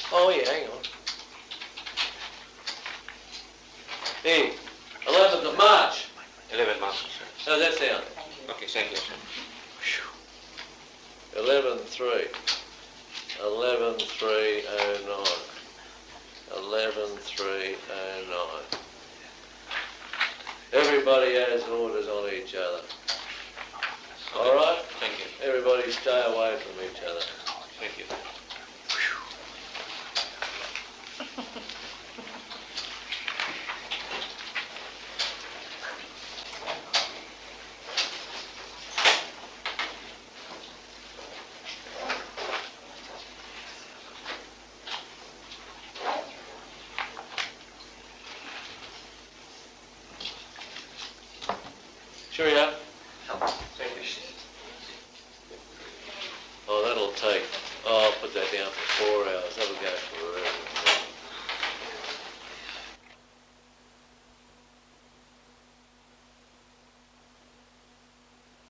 Oh, yeah, hang on. Hey, 11th of March. 11 March, sir. How's that sound? Okay, thank you, sir. 11-3. 11-3-09. 11-3-09. Everybody has orders on each other. All right? Thank you. Everybody stay away from each other. Thank you. Cheerio. Thank you. Oh, that'll take, I'll put that down for 4 hours.